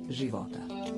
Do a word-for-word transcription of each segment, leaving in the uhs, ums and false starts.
života.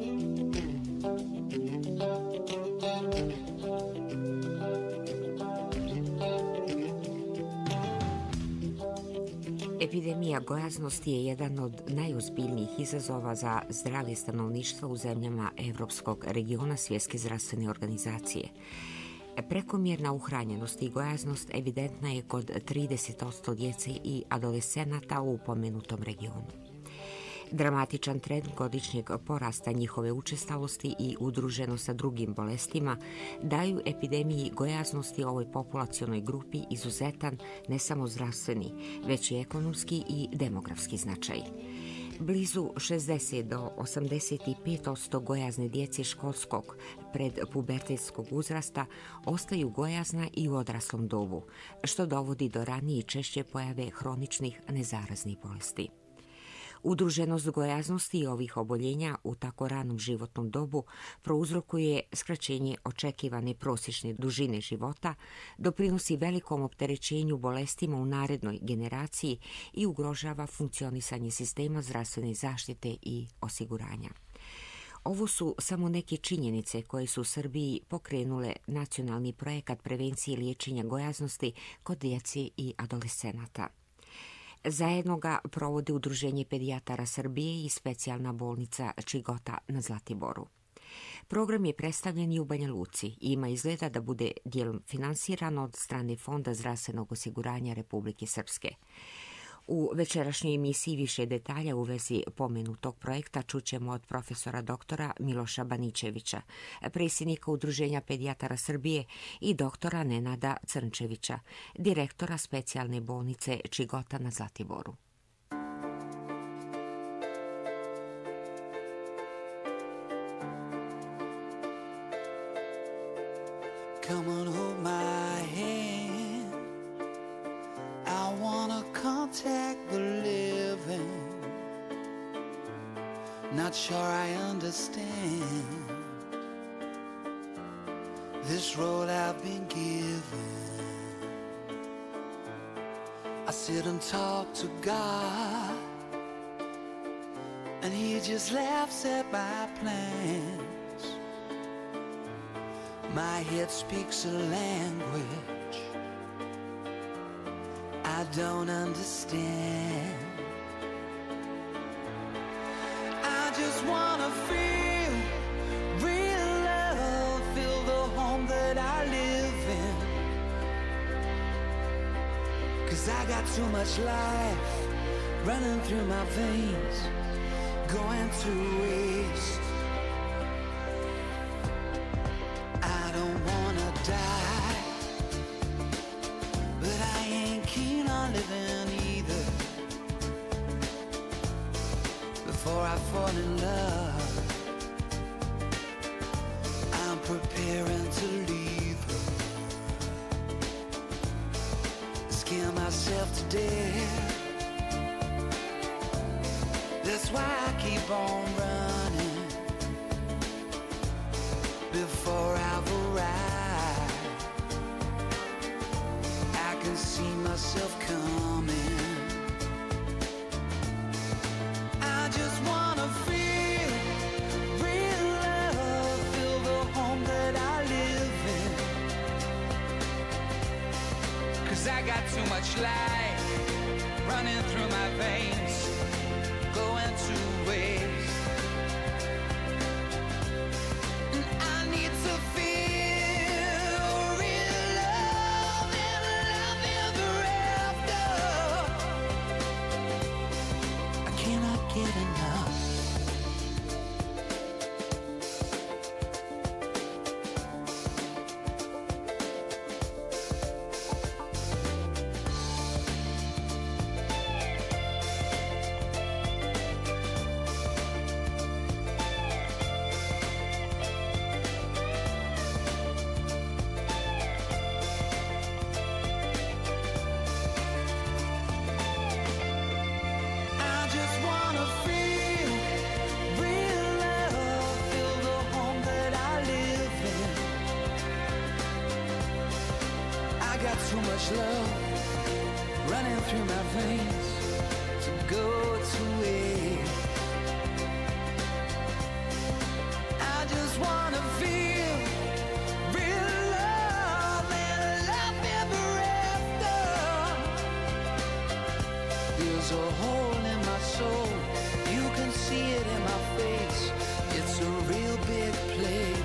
Epidemija gojaznosti je jedan od najozbiljnijih izazova za zdravlje stanovništva u zemljama Evropskog regiona Svjetske zdravstvene organizacije. Prekomjerna uhranjenost i gojaznost evidentna je kod trideset posto djece i adolescenata u pomenutom regionu. Dramatičan trend godišnjeg porasta njihove učestalosti i udruženo sa drugim bolestima daju epidemiji gojaznosti ovoj populacionoj grupi izuzetan ne samo zdravstveni, već i ekonomski i demografski značaj. Blizu šezdeset do osamdeset pet posto gojazne djece školskog predpubertetskog uzrasta ostaju gojazna i u odraslom dobu, što dovodi do ranije i češće pojave hroničnih nezaraznih bolesti. Udruženost gojaznosti i ovih oboljenja u tako ranom životnom dobu prouzrokuje skraćenje očekivane prosječne dužine života, doprinosi velikom opterećenju bolestima u narednoj generaciji i ugrožava funkcionisanje sistema zdravstvene zaštite i osiguranja. Ovo su samo neke činjenice koje su u Srbiji pokrenule nacionalni projekat prevencije liječenja gojaznosti kod djece i adolescenata. Zajedno ga provode Udruženje pedijatara Srbije i specijalna bolnica Čigota na Zlatiboru. Program je predstavljen i u Banja Luci i ima izgleda da bude dijelom finansiran od strane Fonda zdravstvenog osiguranja Republike Srpske. U večerašnjoj emisiji više detalja u vezi pomenutog projekta čućemo od profesora doktora Miloša Baničevića, predsjednika Udruženja pedijatara Srbije, i doktora Nenada Crnčevića, direktora specijalne bolnice Čigota na Zlatiboru. Come on, hold my hand. I wanna contact the living. Not sure I understand this road I've been given. I sit and talk to God, and He just laughs at my plans. My head speaks a language I don't understand. I just wanna feel real love, feel the home that I live in. 'Cause I got too much life running through my veins, going to waste. I don't wanna die, but I ain't keen on living either. Before I fall in love, I'm preparing to leave her. Scare myself to death. That's why I keep on running before I've arrived. I can see myself coming. I just wanna feel real love, feel the home that I live in. 'Cause I got too much life running through my veins, going to waste. And I need to feel real love and love ever after. I cannot get enough. Too much love running through my veins to go to waste. wanna feel real love and love ever after. There's a hole in my soul, you can see it in my face. It's a real big place.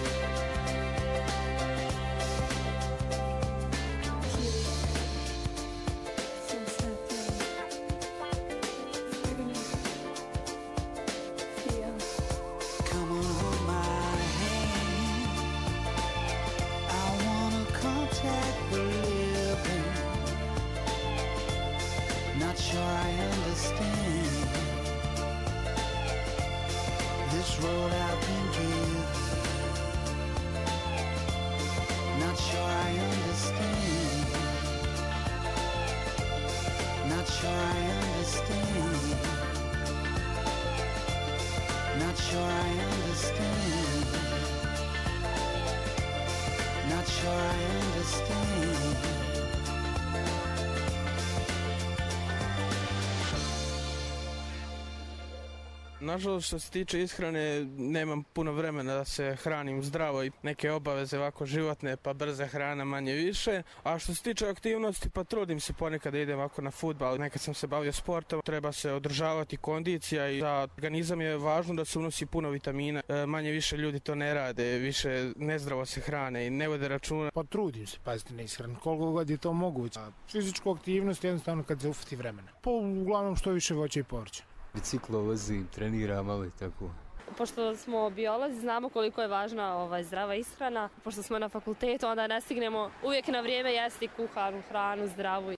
Nažalost, što se tiče ishrane, nemam puno vremena da se hranim zdravo i neke obaveze ovako životne, pa brza hrana manje više. A što se tiče aktivnosti, pa trudim se ponekad da idem ovako na fudbal. Nekad sam se bavio sportom, treba se održavati kondicija i za organizam je važno da se unosi puno vitamina. Manje više ljudi to ne rade, više nezdravo se hrane i ne vode računa. Pa trudim se paziti na ishranu, koliko god je to moguće. Fizičku aktivnost jednostavno kad se ufati vremena. Pa uglavnom što više voća i povrća. Biciklo vozim, treniram, ali tako. Pošto smo biolozi, znamo koliko je važna ovaj, zdrava ishrana. Pošto smo na fakultetu, onda ne stignemo uvijek na vrijeme jesti kuhanu hranu, zdravu.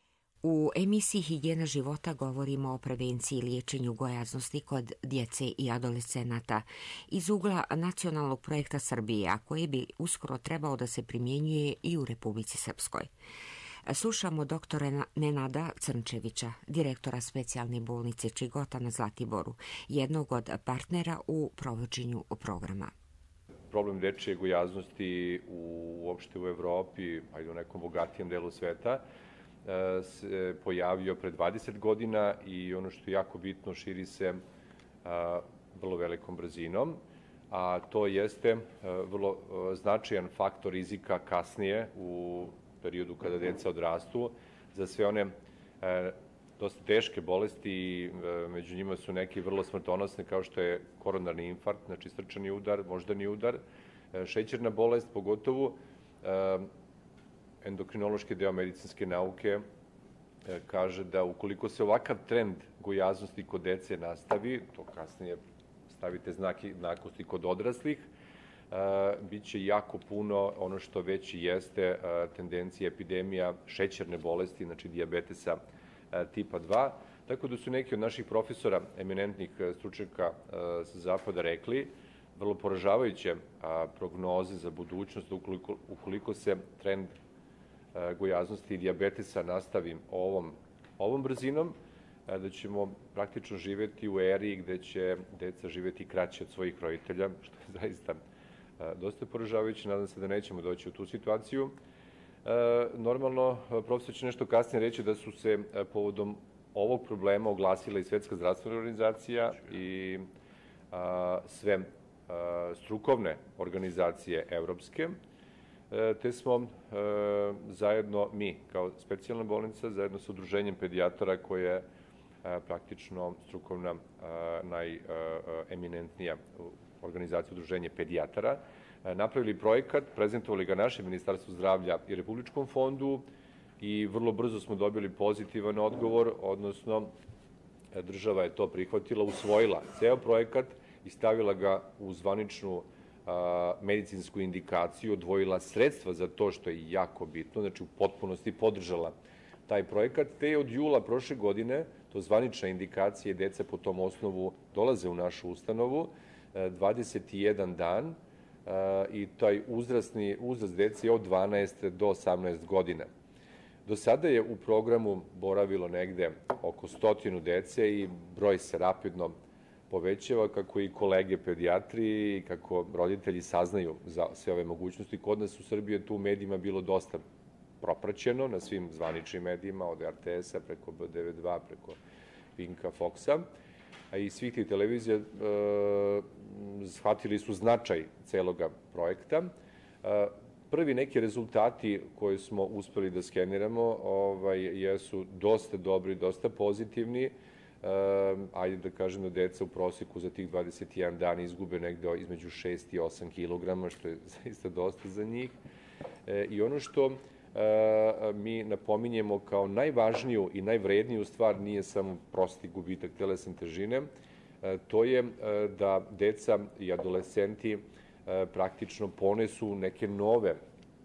U emisiji Higijena života govorimo o prevenciji i liječenju gojaznosti kod djece i adolescenata iz ugla nacionalnog projekta Srbije, a koji bi uskoro trebao da se primjenjuje i u Republici Srpskoj. Slušamo doktora Nenada Crnčevića, direktora specijalne bolnice Čigota na Zlatiboru, jednog od partnera u provođenju programa. Problem dečije gojaznosti u, uopšte u Evropi, ajde u nekom bogatijem delu sveta, se pojavio pre dvadeset godina i ono što je jako bitno, širi se vrlo velikom brzinom, a to jeste vrlo značajan faktor rizika kasnije u periodu kada deca odrastu, za sve one e, dosta teške bolesti, e, među njima su neki vrlo smrtonosne kao što je koronarni infarkt, znači srčani udar, moždani udar, e, šećerna bolest, pogotovo e, endokrinološki deo medicinske nauke e, kaže da ukoliko se ovakav trend gojaznosti kod dece nastavi, to kasnije stavite znaki jednakosti kod odraslih, Uh, bit će jako puno ono što već jeste uh, tendencija epidemija šećerne bolesti, znači dijabetesa uh, tipa dva. Tako da su neki od naših profesora, eminentnih uh, stručnjaka uh, sa zapada rekli, vrlo poražavajuće uh, prognoze za budućnost ukoliko, ukoliko se trend uh, gojaznosti i dijabetesa nastavi ovom, ovom brzinom, uh, da ćemo praktično živeti u eri gde će deca živeti kraće od svojih roditelja, što je zaista dosta poražavajuće, nadam se da nećemo doći u tu situaciju. E, normalno, profesor će nešto kasnije reći da su se povodom ovog problema oglasila i Svetska zdravstvena organizacija i a, sve a, strukovne organizacije evropske, e, te smo e, zajedno mi, kao specijalna bolnica, zajedno sa udruženjem pedijatara koje je praktično strukovna najeminentnija organizacija udruženje pedijatara, napravili projekat, prezentovali ga naše Ministarstvo zdravlja i Republičkom fondu i vrlo brzo smo dobili pozitivan odgovor, odnosno država je to prihvatila, usvojila ceo projekat i stavila ga u zvaničnu a, medicinsku indikaciju, odvojila sredstva za to što je jako bitno, znači u potpunosti podržala taj projekat, te je od jula prošle godine, to zvanična indikacija, deca po tom osnovu dolaze u našu ustanovu, dvadeset jedan dan i taj uzrasni, uzrast dece je od dvanaest do osamnaest godina. Do sada je u programu boravilo negde oko stotinu dece i broj se rapidno povećava, kako i kolege pedijatri i kako roditelji saznaju za sve ove mogućnosti. Kod nas u Srbiji je tu u medijima bilo dosta propraćeno, na svim zvaničnim medijima, od er te esa preko be de ve dva, preko Pinka, Foxa. a i svih tih televizija e, shvatili su značaj celoga projekta. E, prvi neki rezultati koje smo uspeli da skeniramo ovaj, jesu dosta dobri, dosta pozitivni. Uh, ajde da kažem da deca u prosjeku za tih dvadeset jedan dan izgube negde između šest i osam kilograma, što je zaista dosta za njih. E, I ono što uh, mi napominjemo kao najvažniju i najvredniju stvar nije samo prosti gubitak telesne težine, uh, to je uh, da deca i adolescenti uh, praktično ponesu neke nove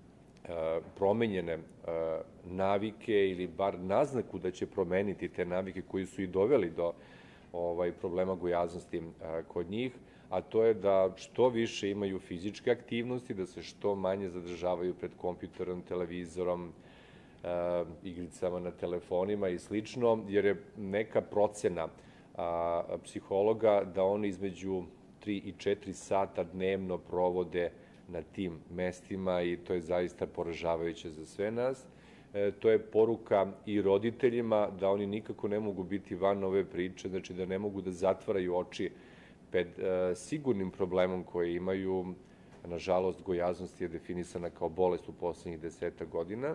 promenjene navike ili bar naznaku da će promeniti te navike koji su i doveli do ovaj, problema gojaznosti kod njih, a to je da što više imaju fizičke aktivnosti, da se što manje zadržavaju pred kompjuterom, televizorom, igricama na telefonima i slično, jer je neka procena psihologa da oni između tri i četiri sata dnevno provode na tim mestima i to je zaista poražavajuće za sve nas. E, to je poruka i roditeljima da oni nikako ne mogu biti van ove priče, znači da ne mogu da zatvaraju oči pred e, sigurnim problemom koje imaju. Nažalost, gojaznost je definisana kao bolest u poslednjih deseta godina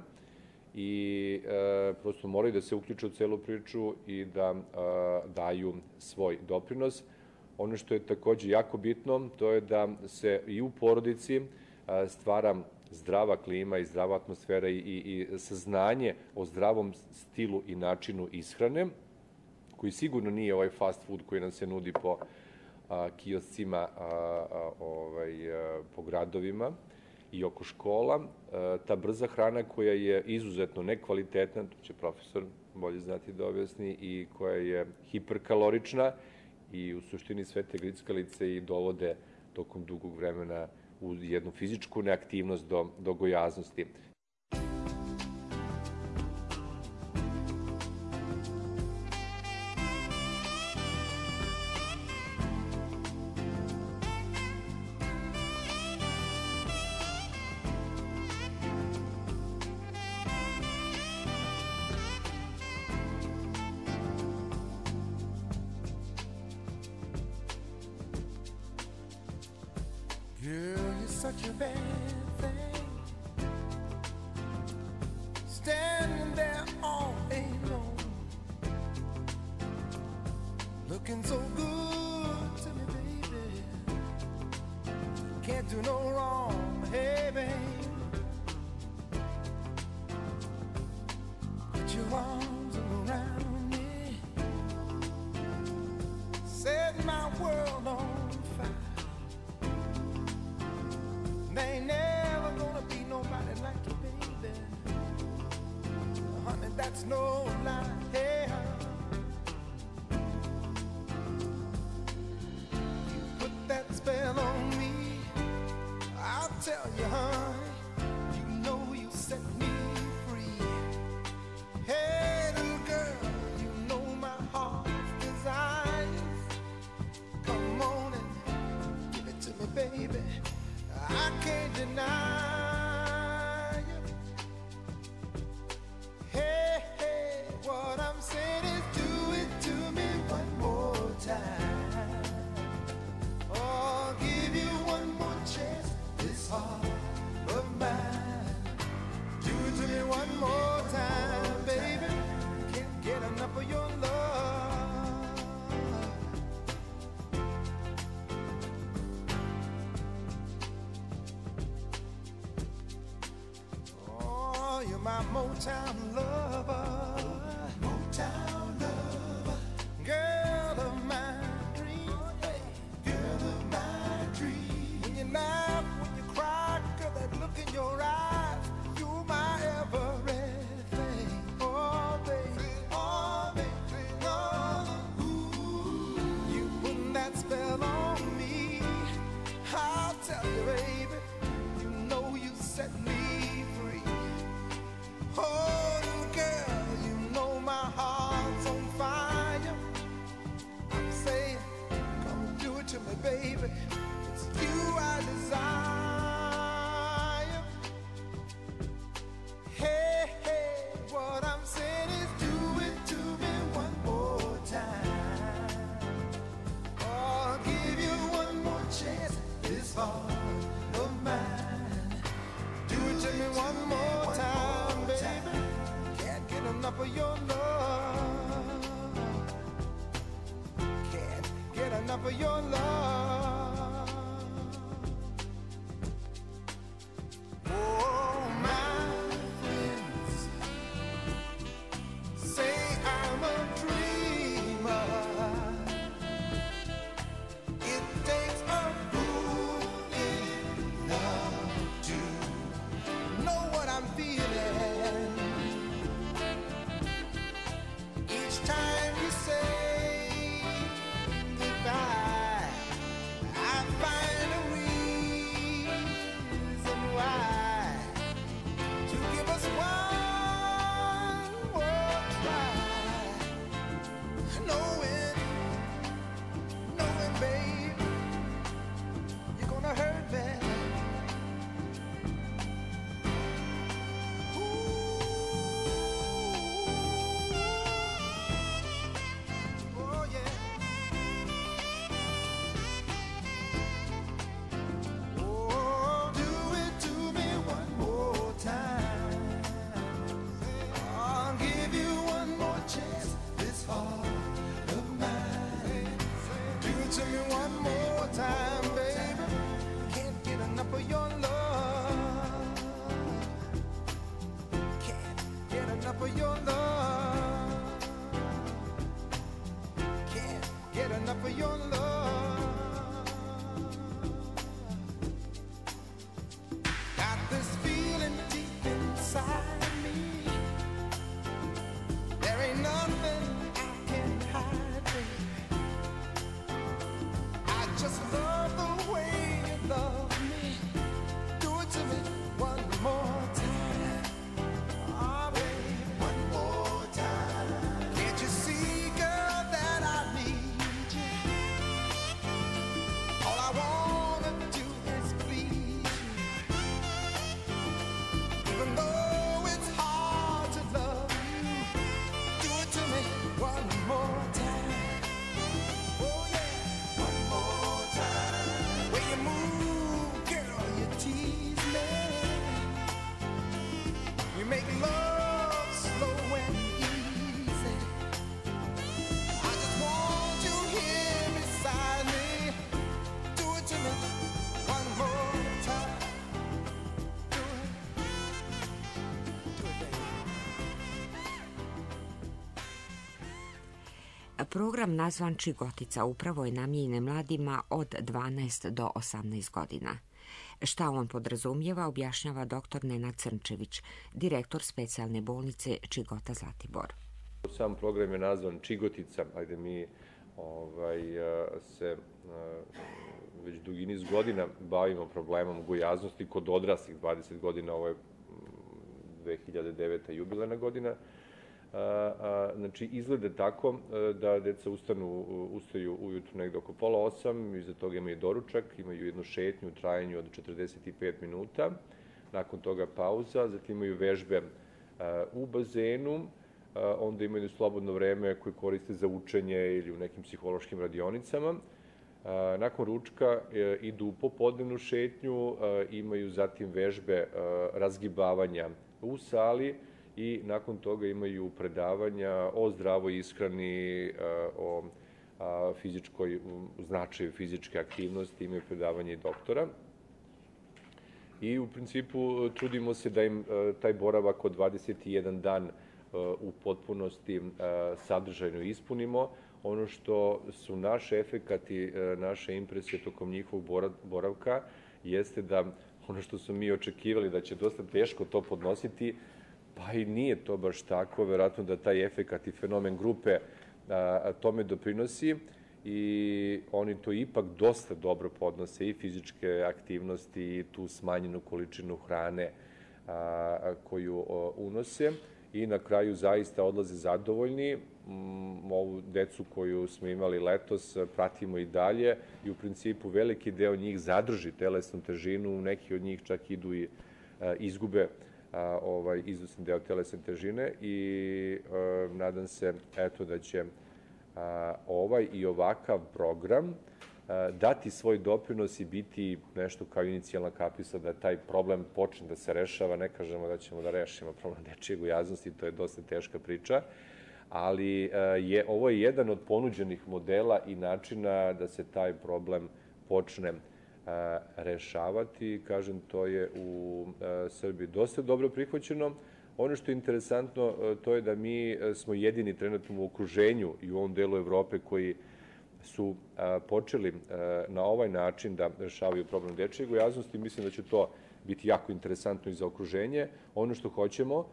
i e, prosto moraju da se uključe u celu priču i da e, daju svoj doprinos. Ono što je takođe jako bitno, to je da se i u porodici stvara zdrava klima i zdrava atmosfera i, i, i saznanje o zdravom stilu i načinu ishrane, koji sigurno nije ovaj fast food koji nam se nudi po a, kioscima, a, a, ovaj, a, po gradovima i oko škola. A, ta brza hrana koja je izuzetno nekvalitetna, to će profesor bolje znati da objasni, i koja je hiperkalorična, i u suštini sve te grickalice i dovode tokom dugog vremena u jednu fizičku neaktivnost do, do gojaznosti. Girl, you're such a bad thing, standing there all day long, looking so good to me, baby. Can't do no wrong, hey, babe. Put your arms around me, set my world on fire. There ain't never gonna be nobody like you, baby. Honey, that's no lie. Hey, you put that spell on me, I'll tell you, honey, you know you set me free. Hey, little girl, you know my heart's desires. Come on and give it to me, baby. I can't deny you. Hey, hey, what I'm saying is do it to me one more time. Oh, I'll give you one more chance, this heart of mine. Do it to me one more time, baby. Can't get enough of your love. You're my Motown lover, Motown lover, girl of my dreams, hey, girl of my dreams. When you laugh, when you cry, girl, that look in your eyes, you're my everything. Oh, baby, oh, baby, oh, ooh, you put that spell on me. I'll tell you, baby, you know you set me free. Oh, little girl, Program nazvan Čigotica upravo je namijenjen mladima od dvanaest do osamnaest godina. Šta on podrazumijeva, objašnjava doktor Nenad Crnčević, direktor specijalne bolnice Čigota Zlatibor. Sam program je nazvan Čigotica, ajde mi ovaj, se već dugi niz godina bavimo problemom gojaznosti kod odraslih, dvadeset godina, ovo je dve hiljade deveta jubilejna godina. Znači, izglede tako da deca ustanu, ustaju ujutru negde oko pola osam, iza toga imaju doručak, imaju jednu šetnju u trajanju od četrdeset pet minuta, nakon toga pauza, zatim imaju vežbe u bazenu, onda imaju slobodno vreme koje koriste za učenje ili u nekim psihološkim radionicama. Nakon ručka idu u popodnevnu šetnju, imaju zatim vežbe razgibavanja u sali i nakon toga imaju predavanja o zdravoj ishrani, o fizičkoj, značaju fizičke aktivnosti, imaju predavanje i doktora. I u principu trudimo se da im taj boravak od dvadeset jedan dan u potpunosti sadržajno ispunimo. Ono što su naše efekati, naše impresije tokom njihovog boravka jeste da ono što su mi očekivali da će dosta teško to podnositi, pa i nije to baš tako. Verovatno da taj efekat i fenomen grupe tome doprinosi i oni to ipak dosta dobro podnose, i fizičke aktivnosti i tu smanjenu količinu hrane koju unose. I na kraju zaista odlaze zadovoljni. Ovu decu koju smo imali letos pratimo i dalje i u principu veliki deo njih zadrži telesnu težinu, neki od njih čak idu i izgube ovaj izvesni deo telesne težine i nadam se eto da će ovaj i ovakav program dati svoj doprinos i biti nešto kao inicijalna kapisla da taj problem počne da se rešava. Ne kažemo da ćemo da rešimo problem dečije gojaznosti, to je dosta teška priča, ali je, ovo je jedan od ponuđenih modela i načina da se taj problem počne rešavati. Kažem, to je u Srbiji dosta dobro prihvaćeno. Ono što je interesantno, to je da mi smo jedini trenutno u okruženju i u ovom delu Evrope koji su počeli na ovaj način da rešavaju problem dečije gojaznosti. Mislim da će to biti jako interesantno i za okruženje. Ono što hoćemo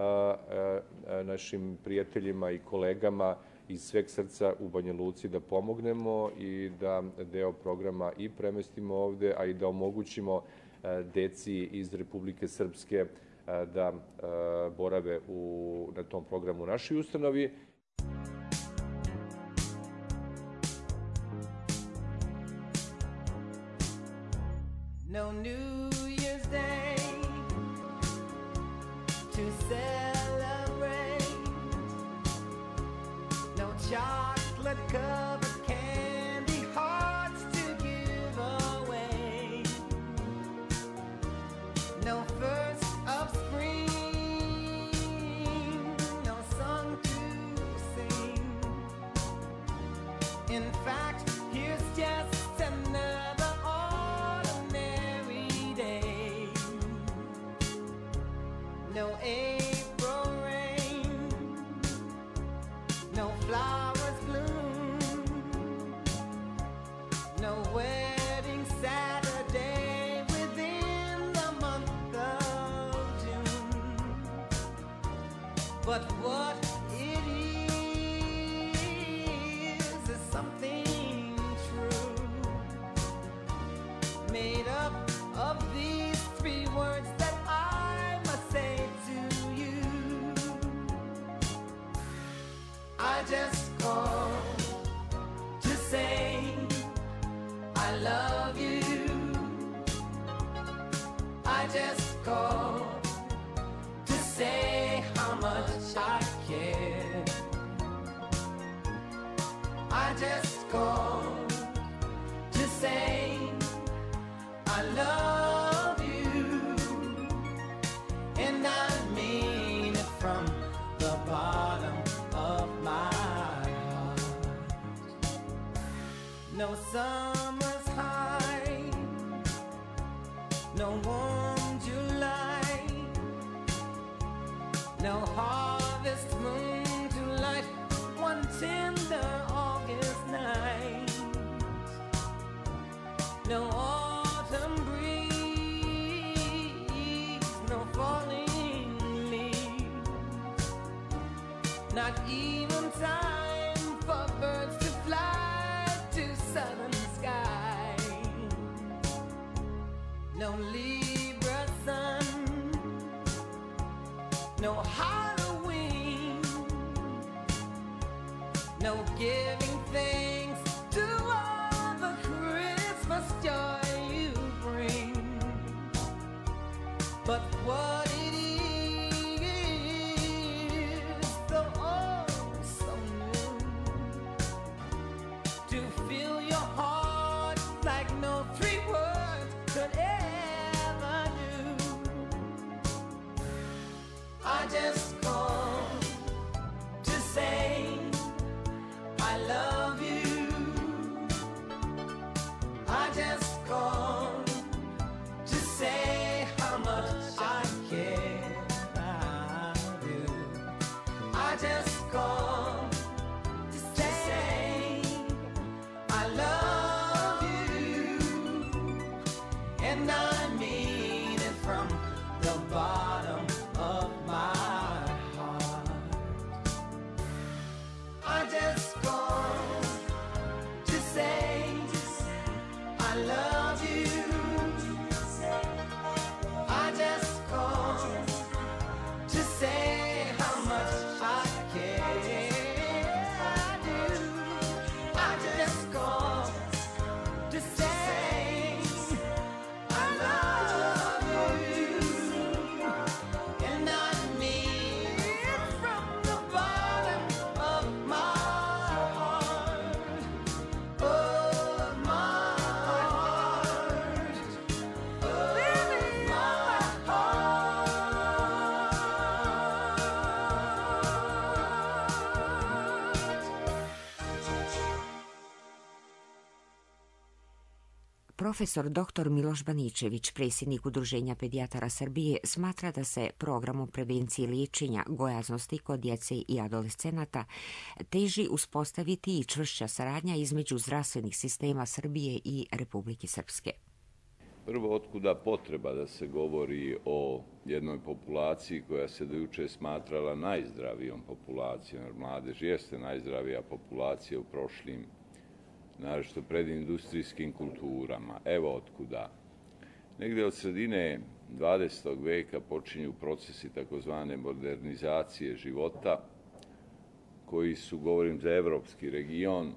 našim prijateljima i kolegama iz sveg srca u Banja Luci da pomognemo i da deo programa i premestimo ovde, a i da omogućimo deci iz Republike Srpske da borave u, na tom programu u našoj ustanovi. No New Year's Day to celebrate, no chocolate covered candy hearts to give away, no first of spring, no song to sing. In fact, here's just another ordinary day. No April rain, no flowers bloom, no wedding Saturday within the month of June. But what it is is something true, made up of these three words that I must say to you. I just called to say I love you. I just called to say how much I care. I just called to say I love you, and I mean it from the bottom of my heart. No summer's high, no warm July, no harvest moon to light one tender not even time for birds to fly to southern sky. No Libra sun, no Halloween, no giving thanks to all the Christmas joy you bring. But what it is, so oh so new, to fill your heart like no three words could ever do. I just called to say I love you. I just called to say how much I care. I do. I just called to say I love you, and I mean it from the bottom of my heart. I just called to say I love you. I just called to say how much I care. I do. I just called to say I love you, and I mean it from the bottom of my heart, of my heart, of my heart. Profesor doktor Miloš Baničević, predsjednik Udruženja pedijatara Srbije, smatra da se programom prevencije liječenja gojaznosti kod djece i adolescenata teži uspostaviti i čvršća saradnja između zdravstvenih sistema Srbije i Republike Srpske. Prvo, otkuda potreba da se govori o jednoj populaciji koja se do juče smatrala najzdravijom populacijom, jer mladež jeste najzdravija populacija u prošlim, naročito predindustrijskim kulturama. Evo otkuda. Negde od sredine dvadesetog veka počinju procesi takozvane modernizacije života, koji su, govorim za evropski region,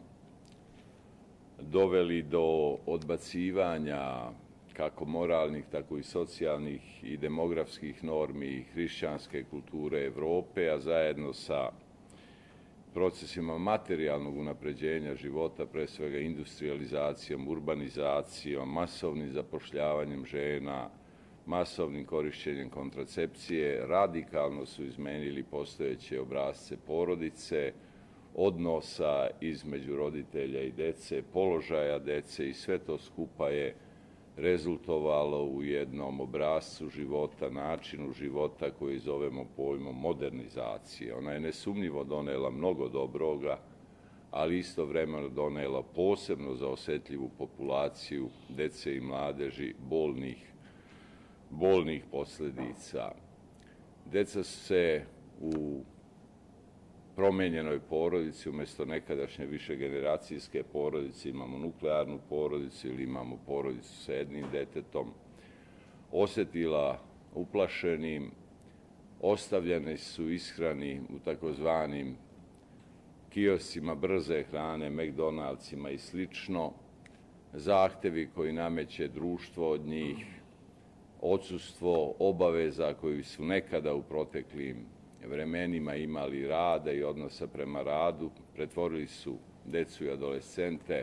doveli do odbacivanja kako moralnih, tako i socijalnih i demografskih normi i hrišćanske kulture Evrope, a zajedno sa procesima materijalnog unapređenja života, pre svega industrializacijom, urbanizacijom, masovnim zapošljavanjem žena, masovnim korišćenjem kontracepcije, radikalno su izmenili postojeće obrasce porodice, odnosa između roditelja i dece, položaja dece, i sve to skupa je rezultovalo u jednom obrascu života, načinu života koji zovemo pojmom modernizacije. Ona je nesumnjivo donela mnogo dobroga, ali istovremeno donela posebno za osetljivu populaciju dece i mladeži bolnih, bolnih posledica. Deca se u promenjenoj porodici, umjesto nekadašnje višegeneracijske porodice, imamo nuklearnu porodicu ili imamo porodicu sa jednim detetom, osetila uplašenim, ostavljeni su ishrani u takozvanim kioscima brze hrane, McDonaldsima i slično, zahtevi koji nameće društvo od njih, odsustvo obaveza koji su nekada u proteklim vremenima imali rada i odnosa prema radu, pretvorili su decu i adolescente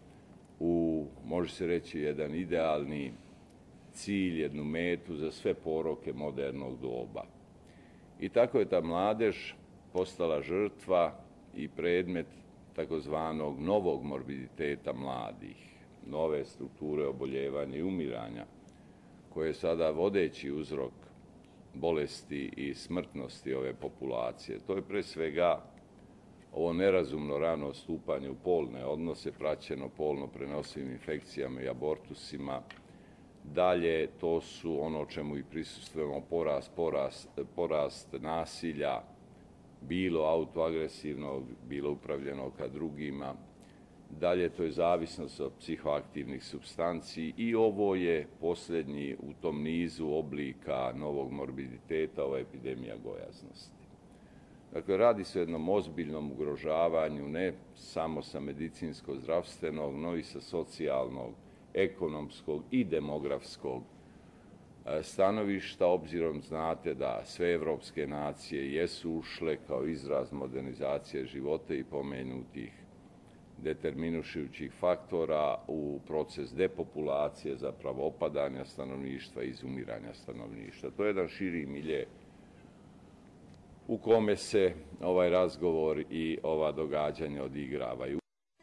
u, može se reći, jedan idealni cilj, jednu metu za sve poroke modernog doba. I tako je ta mladež postala žrtva i predmet takozvanog novog morbiditeta mladih, nove strukture oboljevanja i umiranja, koje je sada vodeći uzrok bolesti i smrtnosti ove populacije. To je pre svega ovo nerazumno rano stupanje u polne odnose, praćeno polno prenosivim infekcijama i abortusima. Dalje, to su ono čemu i prisustvujemo, porast, porast, porast nasilja, bilo autoagresivnog, bilo upravljenog ka drugima. Dalje, to je zavisnost od psihoaktivnih supstanci i ovo je posljednji u tom nizu oblika novog morbiditeta, ova epidemija gojaznosti. Dakle, radi se o jednom ozbiljnom ugrožavanju ne samo sa medicinsko-zdravstvenog, no i sa socijalnog, ekonomskog i demografskog stanovišta, obzirom znate da sve evropske nacije jesu ušle kao izraz modernizacije života i pomenutih determinušujućih faktora u proces depopulacije, zapravo opadanja stanovništva i izumiranja stanovništva. To je jedan širi milje u kome se ovaj razgovor i ova događanja odigravaju.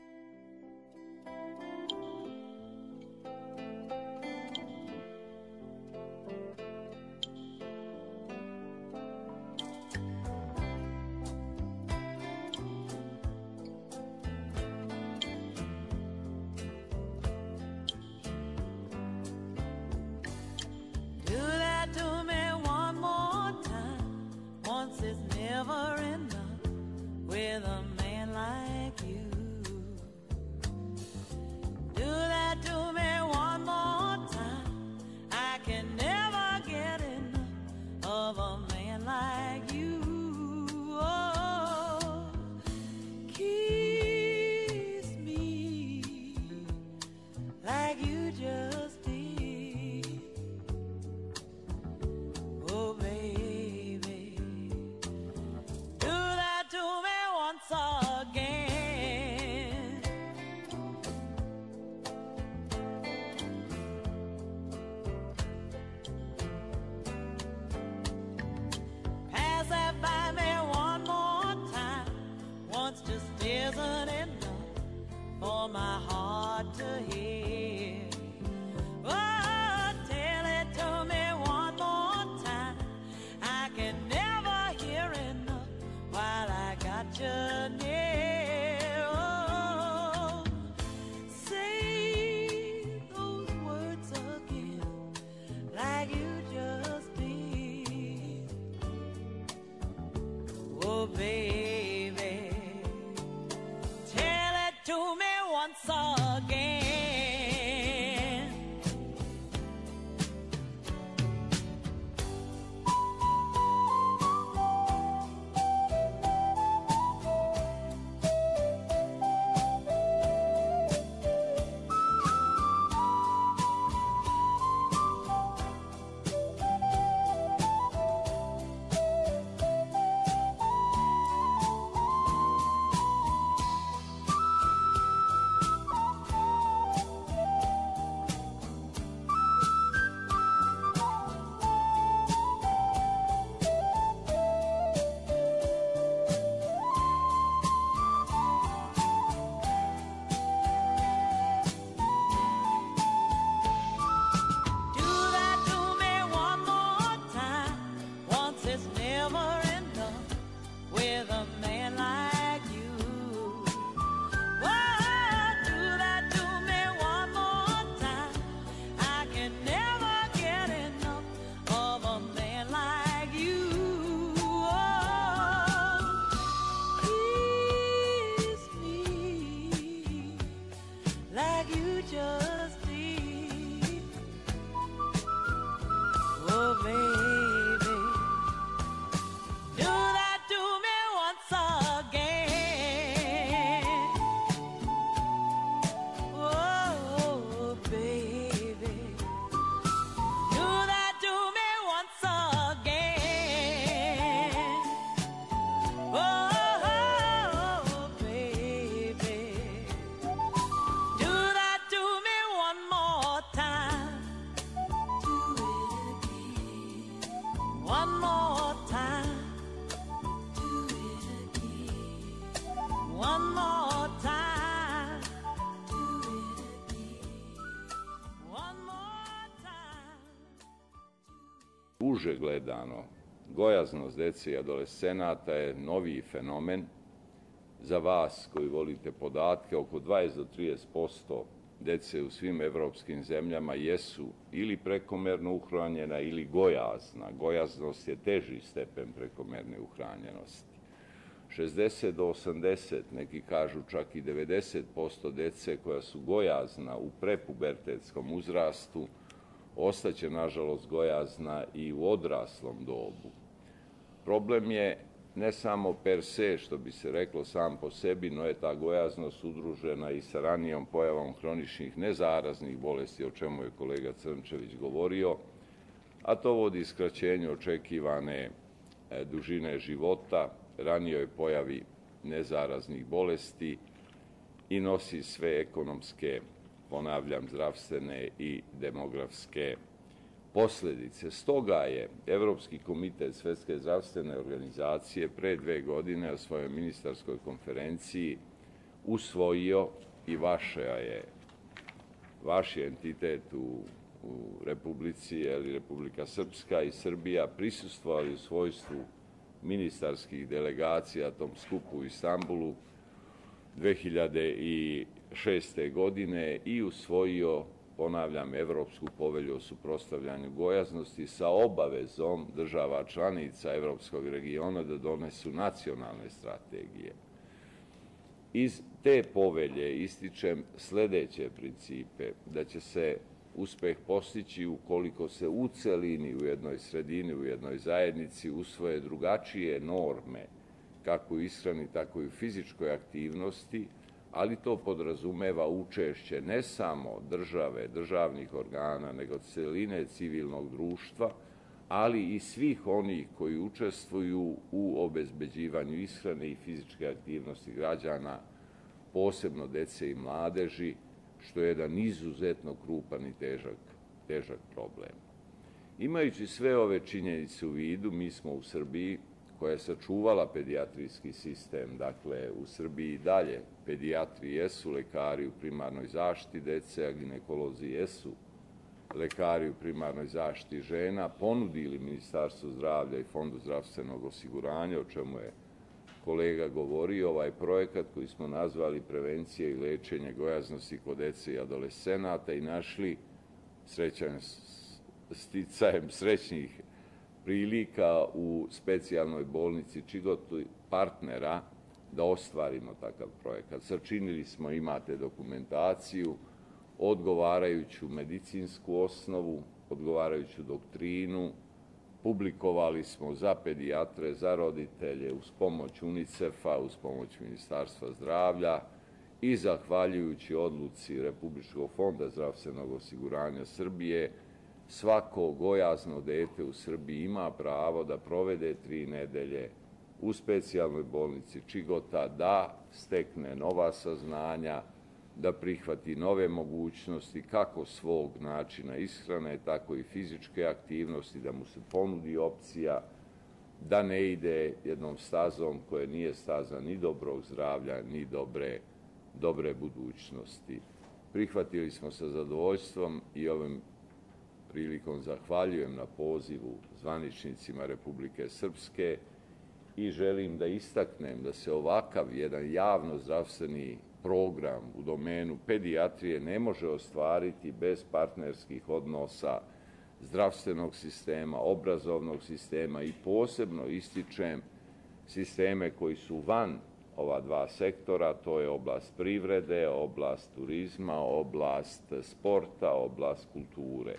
Uže gledano, gojaznost dece i adolescenata je noviji fenomen. Za vas koji volite podatke, oko dvadeset do trideset posto dece u svim evropskim zemljama jesu ili prekomerno uhranjena ili gojazna. Gojaznost je teži stepen prekomerne uhranjenosti. šezdeset do osamdeset, neki kažu čak i devedeset posto dece koja su gojazna u prepubertetskom uzrastu, ostaće, nažalost, gojazna i u odraslom dobu. Problem je ne samo per se, što bi se reklo sam po sebi, no je ta gojaznost udružena i sa ranijom pojavom hroničnih nezaraznih bolesti, o čemu je kolega Crnčević govorio, a to vodi skraćenju očekivane dužine života, ranijoj pojavi nezaraznih bolesti i nosi sve ekonomske, ponavljam, zdravstvene i demografske posljedice. Stoga je Evropski komitet Svetske zdravstvene organizacije pre dve godine na svojoj ministarskoj konferenciji usvojio i vaša je, vaš je entitet u, u Republici, ili Republika Srpska i Srbija prisustvovali u svojstvu ministarskih delegacija tom skupu u Istanbulu dve hiljade šeste. godine i usvojio, ponavljam, Evropsku povelju o suprotstavljanju gojaznosti sa obavezom država članica Evropskog regiona da donesu nacionalne strategije. Iz te povelje ističem sledeće principe, da će se uspeh postići ukoliko se u celini, u jednoj sredini, u jednoj zajednici usvoje drugačije norme, kako u ishrani, tako i u fizičkoj aktivnosti, ali to podrazumeva učešće ne samo države, državnih organa, nego celine civilnog društva, ali i svih onih koji učestvuju u obezbeđivanju ishrane i fizičke aktivnosti građana, posebno dece i mladeži, što je jedan izuzetno krupan i težak, težak problem. Imajući sve ove činjenice u vidu, mi smo u Srbiji, koja je sačuvala pedijatrijski sistem, dakle u Srbiji i dalje pedijatri jesu lekari u primarnoj zaštiti dece, a ginekolozi jesu lekari u primarnoj zaštiti žena, ponudili Ministarstvu zdravlja i Fondu zdravstvenog osiguranja, o čemu je kolega govorio, ovaj projekat koji smo nazvali prevencija i lečenje gojaznosti kod dece i adolescenata i našli srećan, sticajem srećnih prilika u specijalnoj bolnici Čigotu partnera da ostvarimo takav projekat. Sačinili smo, imate dokumentaciju, odgovarajuću medicinsku osnovu, odgovarajuću doktrinu, publikovali smo za pedijatre, za roditelje, uz pomoć UNICEF-a, uz pomoć Ministarstva zdravlja i zahvaljujući odluci Republičkog fonda zdravstvenog osiguranja Srbije, svako gojazno dete u Srbiji ima pravo da provede tri nedelje u specijalnoj bolnici Čigota, da stekne nova saznanja, da prihvati nove mogućnosti kako svog načina ishrane, tako i fizičke aktivnosti, da mu se ponudi opcija da ne ide jednom stazom koja nije staza ni dobrog zdravlja, ni dobre, dobre budućnosti. Prihvatili smo sa zadovoljstvom i ovim prilikom zahvaljujem na pozivu zvaničnicima Republike Srpske i želim da istaknem da se ovakav jedan javno-zdravstveni program u domenu pedijatrije ne može ostvariti bez partnerskih odnosa zdravstvenog sistema, obrazovnog sistema i posebno ističem sisteme koji su van ova dva sektora, to je oblast privrede, oblast turizma, oblast sporta, oblast kulture.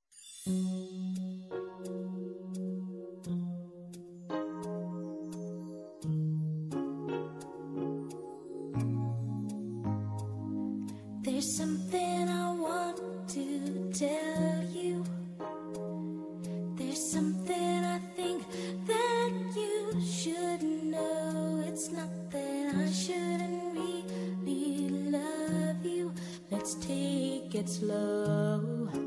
There's something I want to tell you. There's something I think that you should know. It's not that I shouldn't really love you. Let's take it slow.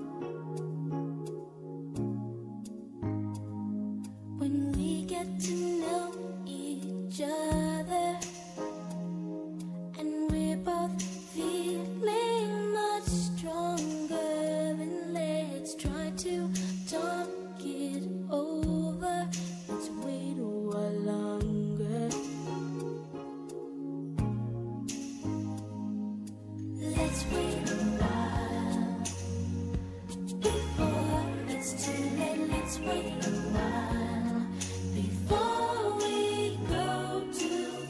When we get to know each other and we're both feeling much stronger, then let's try to talk it over. Let's wait a while longer. Let's wait a while before it's too late. Let's wait a while before we go too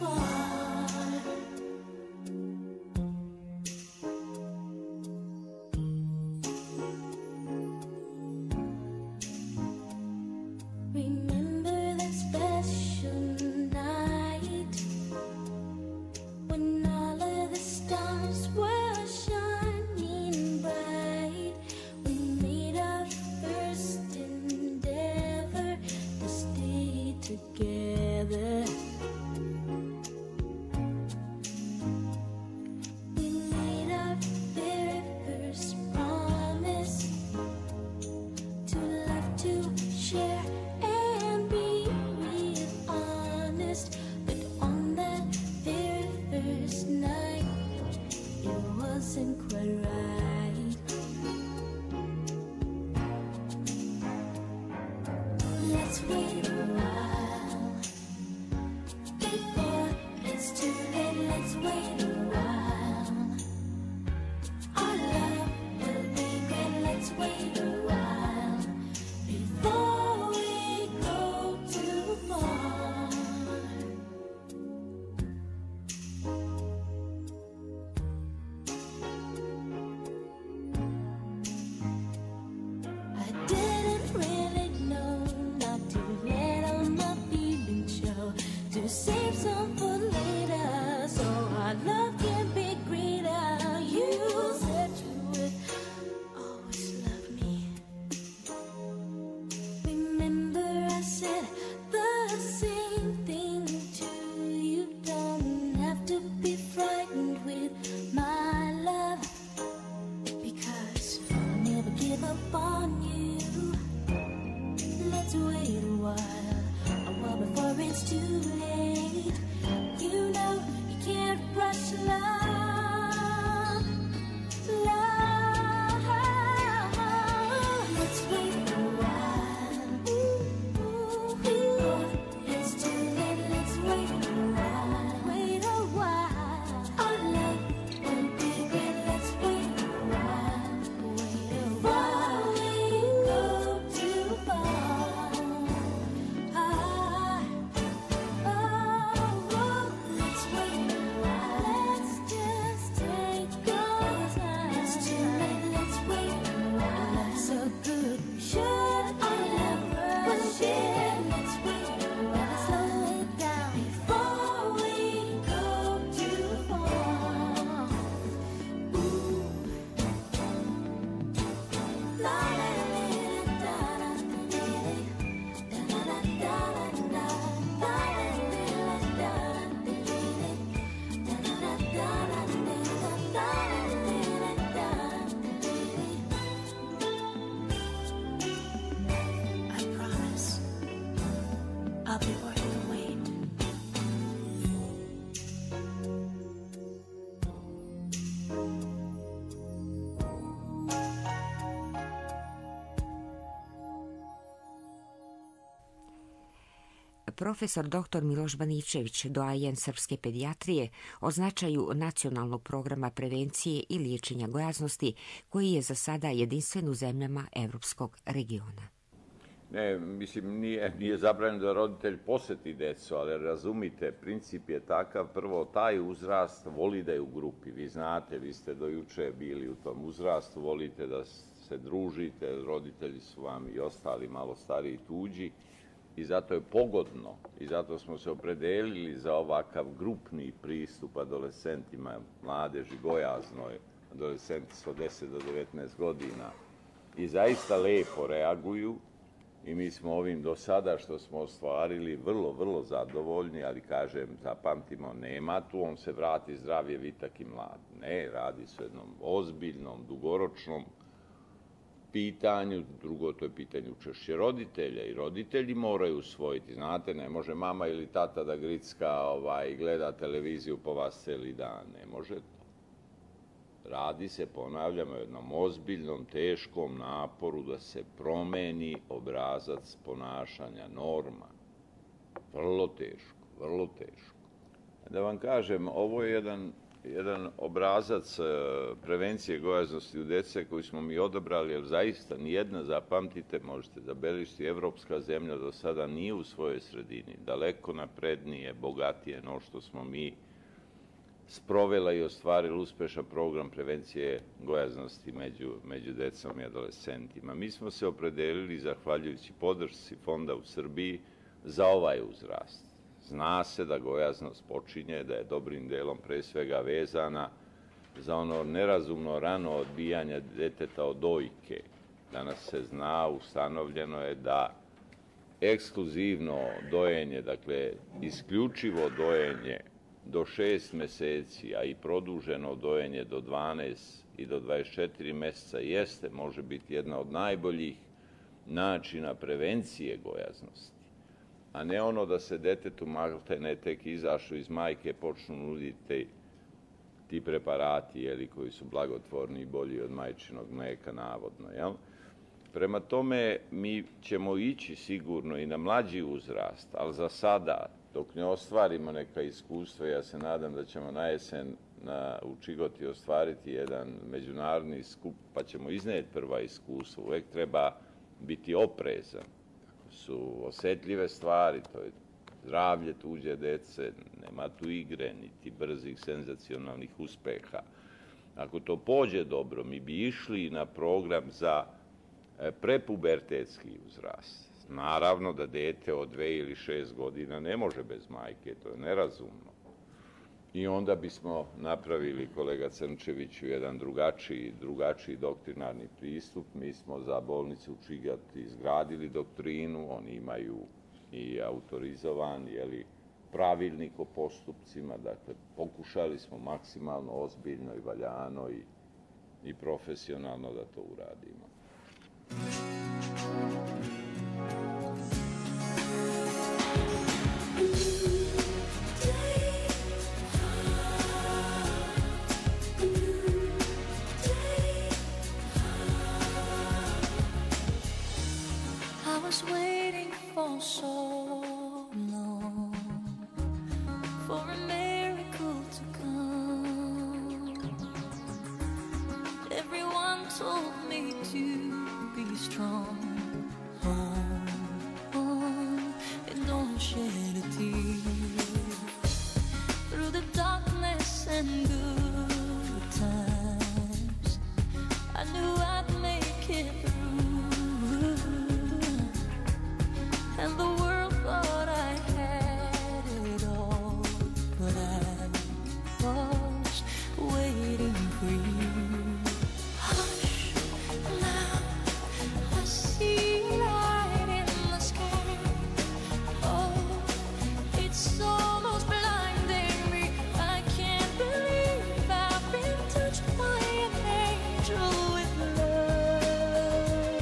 let's wait a while. Before it's too late, let's wait a while. Our love will be great, let's wait a while. Before we go too far. I didn't really know not to let all my feelings show, to save some for later, so our love can be greater. You said you would always love me. Remember I said the same thing to you. Don't have to be frightened with my love, because I'll never give up on you. Let's wait a while, a while before it's too late. You know you can't rush love, love. Let's wait a while. Before it's too late, let's wait a while. Wait a while. Our love will be great. Let's wait a while. Wait a while. We go too far. Ah, oh, oh, let's wait a while. Let's just take our time. It's too late. Let's wait a while. So good. We should. Our love will share. Let's wait a while. Slow it down before we go too far. Ooh. La la la da da da da da da da da I promise I'll be worth the wait. Profesor doktor Miloš Baničević, doajen srpske pedijatrije, o značaju nacionalnog programa prevencije i liječenja gojaznosti, koji je za sada jedinstven u zemljama evropskog regiona. Ne, mislim, nije, nije zabranjeno da roditelj poseti decu, ali razumite, princip je takav, prvo, taj uzrast voli da je u grupi. Vi znate, vi ste do juče bili u tom uzrastu, volite da se družite, roditelji su vam i ostali malo stariji tuđi i zato je pogodno i zato smo se opredelili za ovakav grupni pristup adolescentima, mladeži, gojaznoj, adolescenti su od deset do devetnaest godina i zaista lepo reaguju. I mi smo ovim do sada što smo ostvarili vrlo, vrlo zadovoljni, ali kažem, zapamtimo, nema tu, on se vrati zdrav je, vitak i mlad. Ne, radi se o jednom ozbiljnom, dugoročnom pitanju, drugo to je pitanje učešće roditelja i roditelji moraju usvojiti. Znate, ne može mama ili tata da gricka ovaj, gleda televiziju po vas cijeli dan, ne može to. Radi se, ponavljamo, o jednom ozbiljnom, teškom naporu da se promeni obrazac ponašanja, norma. Vrlo teško, vrlo teško. Da vam kažem, ovo je jedan, jedan obrazac prevencije gojaznosti u dece koji smo mi odabrali, jer zaista nijedna, zapamtite, možete zabeležiti, evropska zemlja do sada nije u svojoj sredini, daleko naprednije, bogatije no što smo mi sprovela i ostvarila uspešan program prevencije gojaznosti među, među decom i adolescentima. Mi smo se opredelili, zahvaljujući podršci fonda u Srbiji, za ovaj uzrast. Zna se da gojaznost počinje, da je dobrim delom pre svega vezana za ono nerazumno rano odbijanje deteta od dojke. Danas se zna, ustanovljeno je da ekskluzivno dojenje, dakle isključivo dojenje do šest meseci, a i produženo dojenje do dvanaest i do dvadeset četiri meseca jeste, može biti jedna od najboljih načina prevencije gojaznosti, a ne ono da se detetu maltene tek izašlo iz majke počnu nuditi ti preparati, jeli, koji su blagotvorni i bolji od majčinog mleka, navodno, jel? Prema tome, mi ćemo ići sigurno i na mlađi uzrast, ali za sada, dok ne ostvarimo neka iskustva, ja se nadam da ćemo na jesen na, u Čigoti ostvariti jedan međunarodni skup, pa ćemo iznijeti prva iskustva. Uvijek treba biti oprezan. Tako su osjetljive stvari, to je zdravlje tuđe dece, nema tu igre, niti brzih senzacionalnih uspeha. Ako to pođe dobro, mi bi išli na program za prepubertetski uzrast. Naravno da dete od dve ili šest godina ne može bez majke, to je nerazumno. I onda bismo napravili, kolega Crnčeviću, jedan drugačiji, drugačiji doktrinarni pristup. Mi smo za bolnicu u Čigati izgradili doktrinu, oni imaju i autorizovan, jeli, pravilnik o postupcima, dakle, pokušali smo maksimalno ozbiljno i valjano i, i profesionalno da to uradimo. I was waiting for so long for a miracle to come. Everyone told me to be strong. Hold on and don't shed a tear. Through the darkness and good times, I knew I'd make it through. And the world thought I had it all, but I was waiting for you. Hush, now I see light in the sky. Oh, it's almost blinding me. I can't believe I've been touched by an angel with love.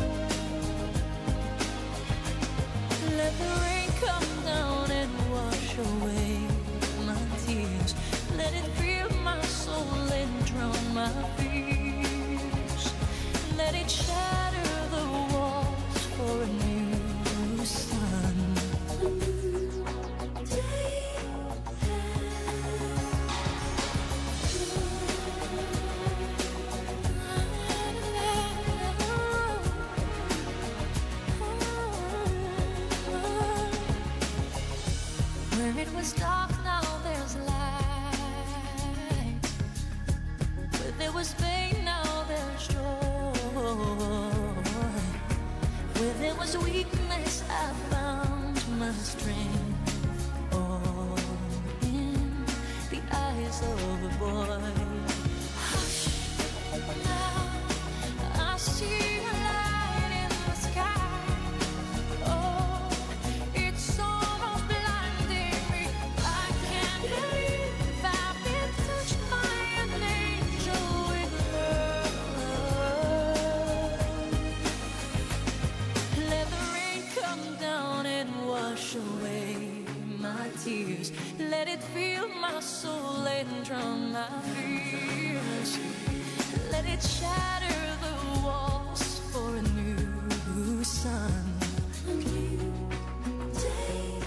Let the rain come down and wash away my tears. Let it fill my soul and drown my fears. Let it shatter the walls for a new sun. A new day. Where it was dark, now there's light. Where there was pain, now there's joy. Where there was weakness, I found my strength. All in the eyes of a boy. Hush, now I see a light in the sky. Oh, it's almost blinding me. I can't believe I've been touched by an angel with love. Let the rain come down and wash away my tears. Let it fill my soul and drown my fears. Let it shatter the walls for a new sun. A new day.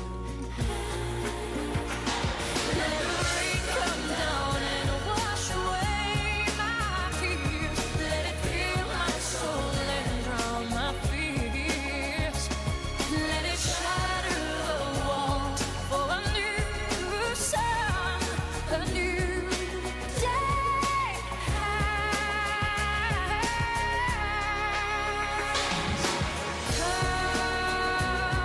Let the rain come down and wash away my tears. Let it fill my soul and drown my fears. Let it shatter the walls for a new sun, a new day. Come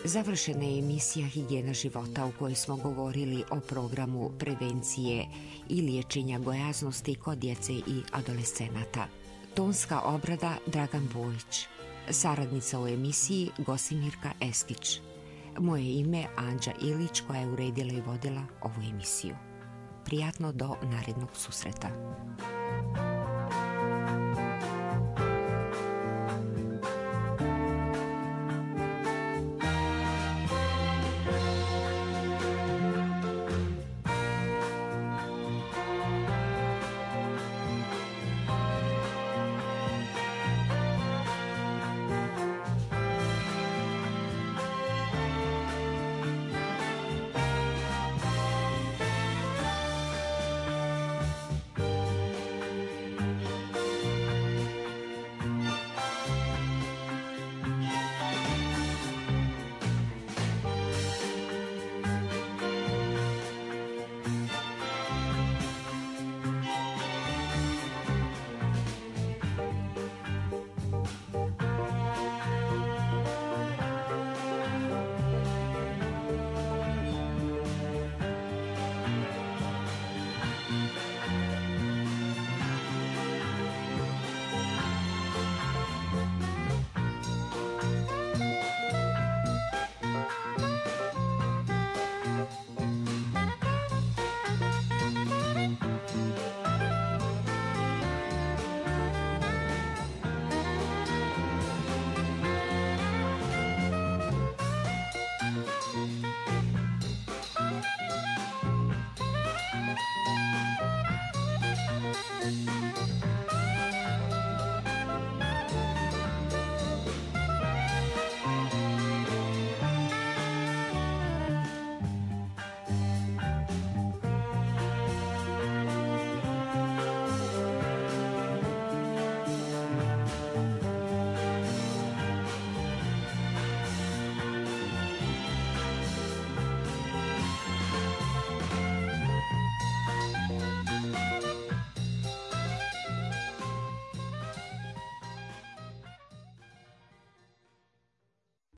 Završena je emisija Higijena života u kojoj smo govorili o programu prevencije i liječenja gojaznosti kod djece i adolescenata. Tonska obrada Dragan Bojić. Saradnica u emisiji Gosimirka Eskić. Moje ime Anđa Ilić koja je uredila i vodila ovu emisiju. Prijatno do narednog susreta.